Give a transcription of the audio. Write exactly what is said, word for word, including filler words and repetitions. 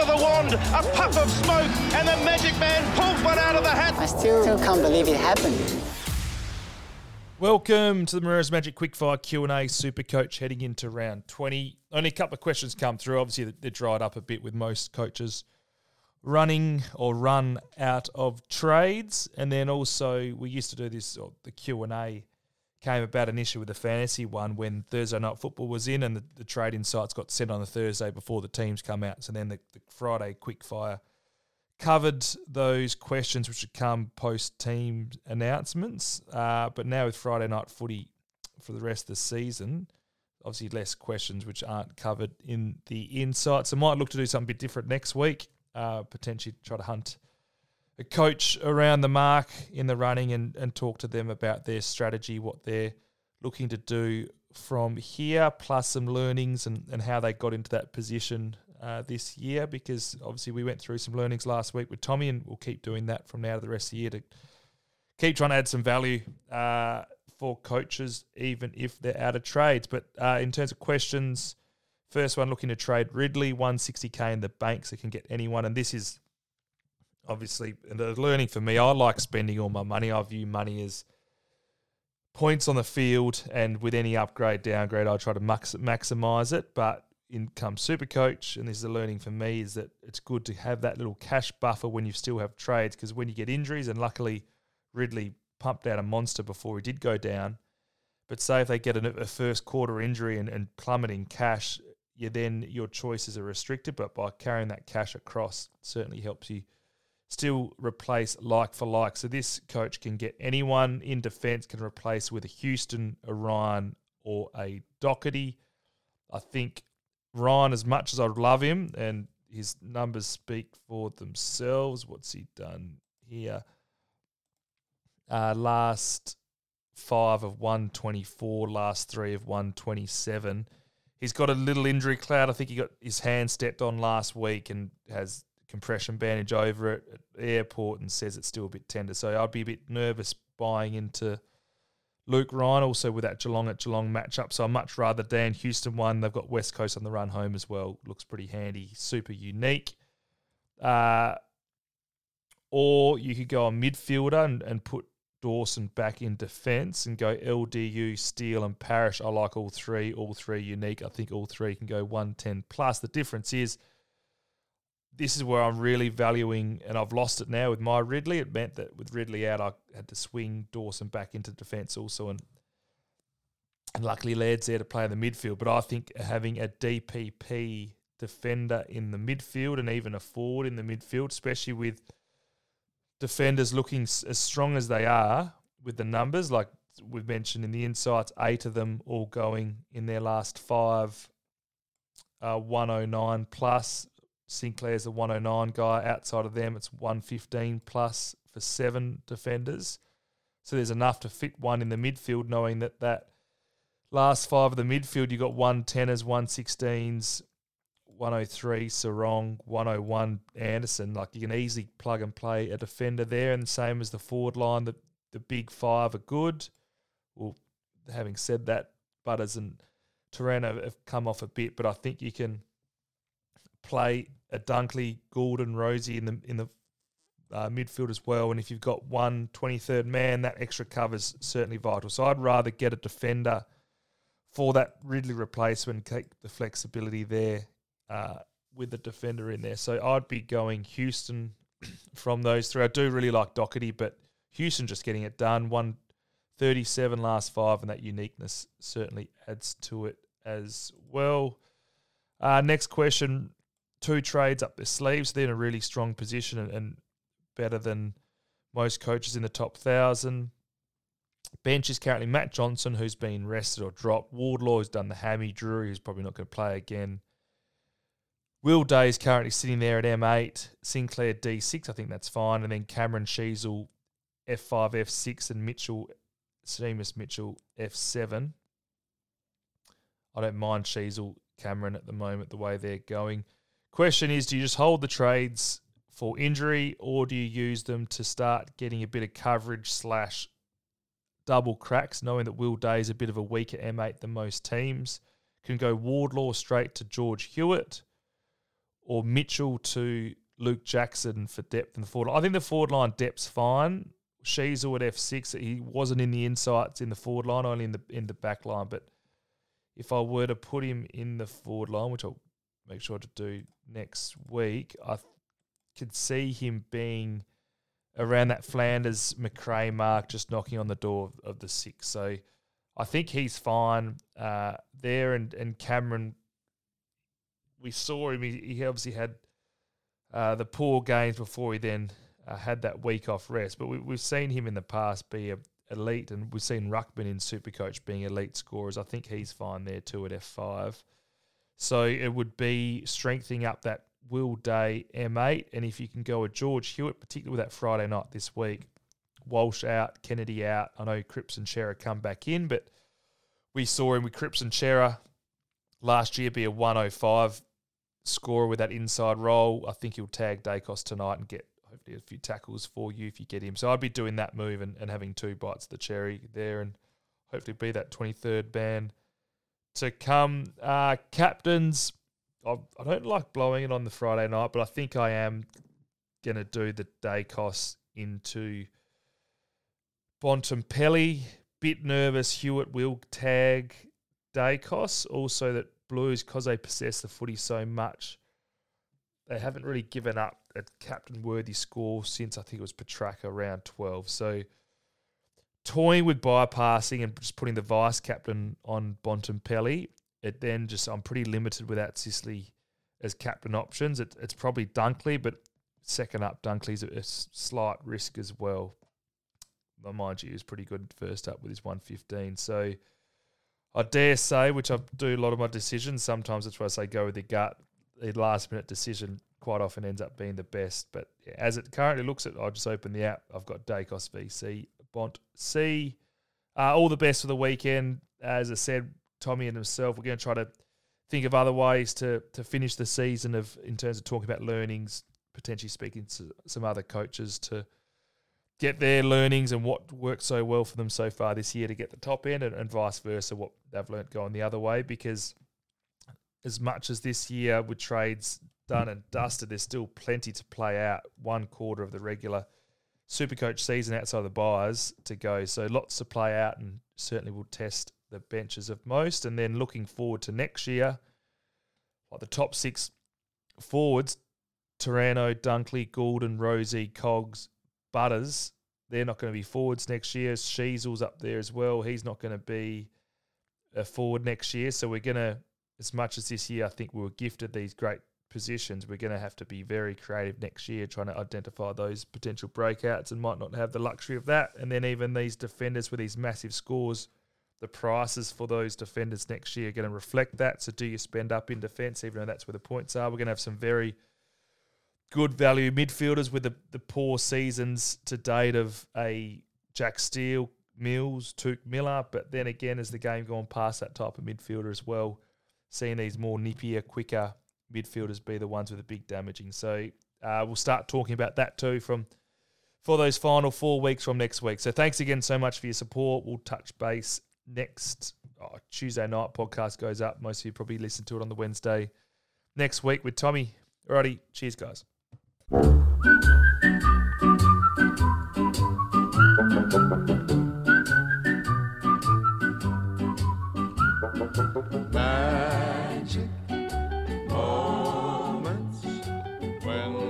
the wand, a puff of smoke, and the magic man pulls one out of the hat. I still, still can't believe it happened. Welcome to the Moreira's Magic Quickfire Q and A Supercoach heading into round twenty. Only a couple of questions come through. Obviously, they're dried up a bit with most coaches running or run out of trades. And then also, we used to do this, or the Q and A came about an issue with the fantasy one when Thursday Night Football was in and the, the trade insights got sent on the Thursday before the teams come out. So then the, the Friday Quickfire covered those questions which would come post-team announcements. Uh, but now with Friday Night Footy for the rest of the season, obviously less questions which aren't covered in the insights. I might look to do something a bit different next week, uh, potentially try to hunt a coach around the mark in the running and, and talk to them about their strategy, what they're looking to do from here, plus some learnings and, and how they got into that position Uh, this year, because obviously we went through some learnings last week with Tommy, and we'll keep doing that from now to the rest of the year to keep trying to add some value uh, for coaches, even if they're out of trades. But uh, in terms of questions, first one looking to trade Ridley, one hundred sixty K in the bank, so can get anyone. And this is obviously a learning for me. I like spending all my money. I view money as points on the field, and with any upgrade, downgrade, I try to max- maximise it. But income Supercoach, and this is a learning for me, is that it's good to have that little cash buffer when you still have trades, because when you get injuries, and luckily Ridley pumped out a monster before he did go down, but say if they get a, a first quarter injury and, and plummeting cash, you then your choices are restricted, but by carrying that cash across certainly helps you still replace like for like. So this coach can get anyone in defence, can replace with a Houston, a Ryan, or a Doherty. I think Ryan, as much as I love him, and his numbers speak for themselves. What's he done here? Uh, last five of one twenty-four, last three of one twenty-seven. He's got a little injury cloud. I think he got his hand stepped on last week and has compression bandage over it at the airport and says it's still a bit tender. So I'd be a bit nervous buying into Luke Ryan, also with that Geelong at Geelong matchup. So I'd much rather Dan Houston one. They've got West Coast on the run home as well. Looks pretty handy, super unique. Uh, or you could go on midfielder and, and put Dawson back in defence and go L D U, Steele and Parrish. I like all three, all three unique. I think all three can go one ten plus. The difference is, this is where I'm really valuing, and I've lost it now with my Ridley. It meant that with Ridley out, I had to swing Dawson back into defence also, and and luckily Laird's there to play in the midfield. But I think having a D P P defender in the midfield and even a forward in the midfield, especially with defenders looking as strong as they are with the numbers, like we've mentioned in the insights, eight of them all going in their last five, uh, one oh nine plus. Sinclair's a one oh nine guy. Outside of them, it's one fifteen plus for seven defenders. So there's enough to fit one in the midfield, knowing that that last five of the midfield, you got one teners, one sixteens, one oh three Sarong, one oh one Anderson. Like, you can easily plug and play a defender there, and the same as the forward line, the, the big five are good. Well, having said that, Butters and Turan have come off a bit, but I think you can play a Dunkley, Goulden, Rosie in the in the uh, midfield as well. And if you've got one twenty-third man, that extra cover's certainly vital. So I'd rather get a defender for that Ridley replacement, take the flexibility there uh, with the defender in there. So I'd be going Houston from those three. I do really like Doherty, but Houston just getting it done. one thirty-seven last five, and that uniqueness certainly adds to it as well. Uh, next question. Two trades up their sleeves. They're in a really strong position and, and better than most coaches in the top thousand. Bench is currently Matt Johnson, who's been rested or dropped. Wardlaw, who's done the hammy. Drury, who's probably not going to play again. Will Day is currently sitting there at M eight. Sinclair D six, I think that's fine. And then Cameron Sheasel F five, F six, and Mitchell, Seamus Mitchell F seven. I don't mind Sheasel, Cameron at the moment, the way they're going. Question is, do you just hold the trades for injury, or do you use them to start getting a bit of coverage slash double cracks, knowing that Will Day is a bit of a weaker M eight than most teams? Can go Wardlaw straight to George Hewitt, or Mitchell to Luke Jackson for depth in the forward line. I think the forward line depth's fine. Sheasel at F six, he wasn't in the insights in the forward line, only in the in the back line. But if I were to put him in the forward line, which I'll make sure to do next week, I th- could see him being around that Flanders McRae mark, just knocking on the door of, of the six. So I think he's fine uh, there. And, and Cameron, we saw him, he, he obviously had uh, the poor games before he then uh, had that week off rest. But we, we've seen him in the past be a, elite, and we've seen Ruckman in Supercoach being elite scorers. I think he's fine there too at F five. So it would be strengthening up that Will Day M eight, and if you can go a George Hewitt, particularly with that Friday night this week, Walsh out, Kennedy out. I know Cripps and Shearer come back in, but we saw him with Cripps and Shearer last year be a one oh five scorer with that inside role. I think he'll tag Dacos tonight and get hopefully a few tackles for you if you get him. So I'd be doing that move and, and having two bites of the cherry there, and hopefully be that twenty-third ban to come. Uh, captains, I, I don't like blowing it on the Friday night, but I think I am going to do the Dacos into Bontempelli. Bit nervous Hewitt will tag Dacos. Also that Blues, because they possess the footy so much, they haven't really given up a captain-worthy score since I think it was Petrarca around twelve. So toying with bypassing and just putting the vice-captain on Bontempelli, it then just, I'm pretty limited without Sicily as captain options. It, it's probably Dunkley, but second up, Dunkley's a, a slight risk as well. But mind you, he was pretty good first up with his one fifteen. So I dare say, which I do a lot of my decisions, sometimes that's why I say go with the gut. The last-minute decision quite often ends up being the best. But yeah, as it currently looks at, I'll just open the app. I've got Dacos V C, Bont C. Uh, all the best for the weekend. As I said, Tommy and himself, we're going to try to think of other ways to to finish the season of in terms of talking about learnings, potentially speaking to some other coaches to get their learnings and what worked so well for them so far this year to get the top end, and, and vice versa, what they've learnt going the other way. Because as much as this year with trades done and dusted, there's still plenty to play out. One quarter of the regular Supercoach season outside of the buyers to go. So lots to play out, and certainly will test the benches of most. And then looking forward to next year, like the top six forwards, Taranto, Dunkley, Goulden, Rosie, Cogs, Butters, they're not going to be forwards next year. Sheasel's up there as well. He's not going to be a forward next year. So we're going to, as much as this year I think we were gifted these great positions, we're going to have to be very creative next year trying to identify those potential breakouts, and might not have the luxury of that. And then even these defenders with these massive scores, the prices for those defenders next year are going to reflect that. So do you spend up in defence, even though that's where the points are? We're going to have some very good value midfielders with the, the poor seasons to date of a Jack Steele, Mills, Tuke Miller. But then again, as the game gone past that type of midfielder as well, seeing these more nippier, quicker midfielders be the ones with the big damaging. So uh, we'll start talking about that too from for those final four weeks from next week. So thanks again so much for your support. We'll touch base next oh, Tuesday night. Podcast goes up. Most of you probably listen to it on the Wednesday next week with Tommy. Alrighty, cheers guys. Magic moments when